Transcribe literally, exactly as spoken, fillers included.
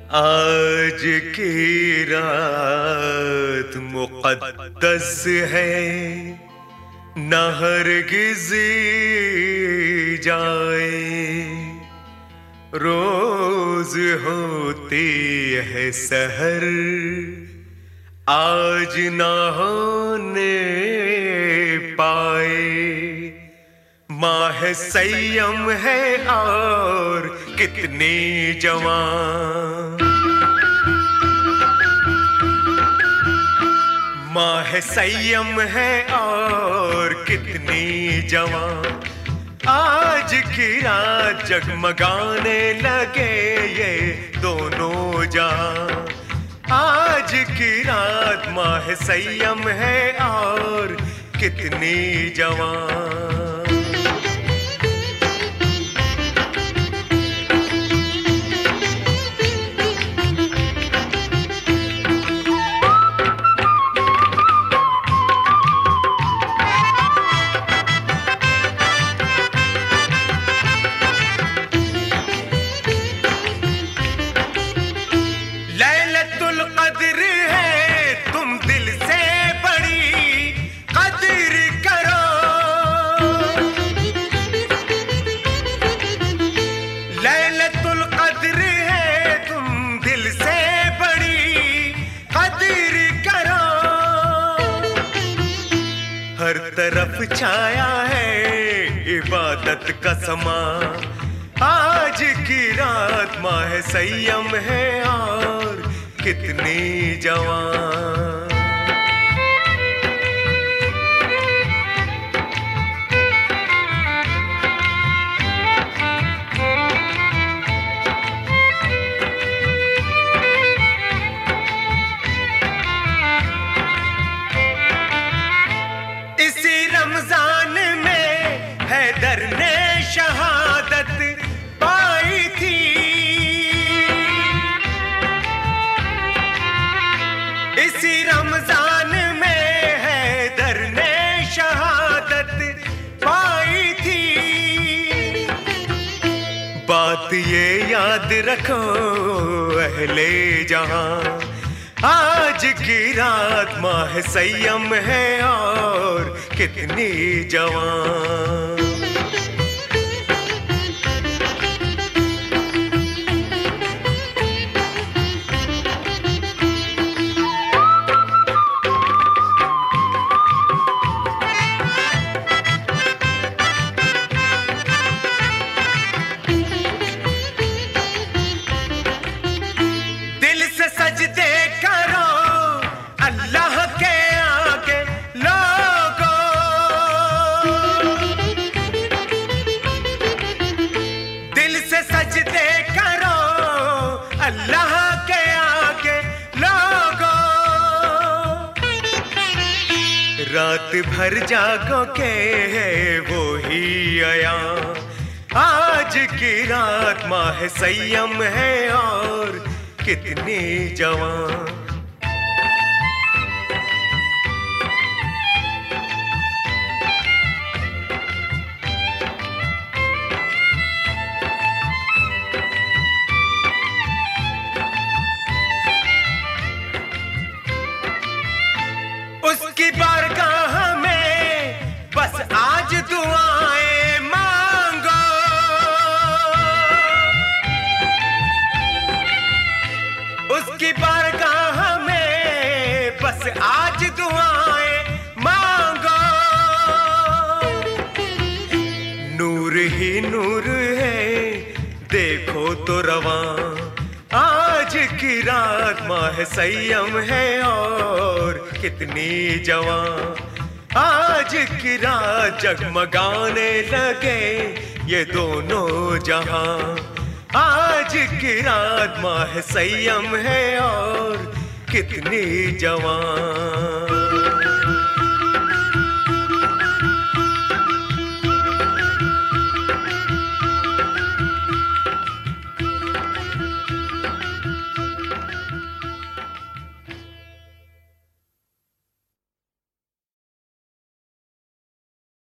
आज की रात मुक़द्दस है, न हरगिज़ जाए। रोज होती है सहर, आज न होने पाए। माह संयम है और कितनी जवान, माह संयम है और कितनी जवान। आज की रात जगमगाने लगे ये दोनों जहां। आज की रात माह संयम है और कितनी जवान। हर तरफ छाया है इबादत का समा। आज की रात माह संयम है और कितनी जवान। रमजान में हैदर ने शहादत पाई थी। इसी रमजान में हैदर ने शहादत पाई थी। बात ये याद रखो अहले जहां, आज की रात माह संयम है और कितनी जवान। दिल से सजदे करो अल्लाह के आगे लोगो। दिल से सजदे करो अल्लाह के आगे लोगो। रात भर जागो के है वो ही आया। आज की रात माह संयम है और कितनी जवान। उसकी बारगाह में बस आज दुआएं मांगो। उसकी बारगाह में बस आज दुआएं मांगो। नूर ही नूर है देखो तो रवां। आज की रात माह संयम है और कितनी जवान। आज की रात जगमगाने लगे ये दोनों जहां। आज की रात माह संयम है और कितनी जवान।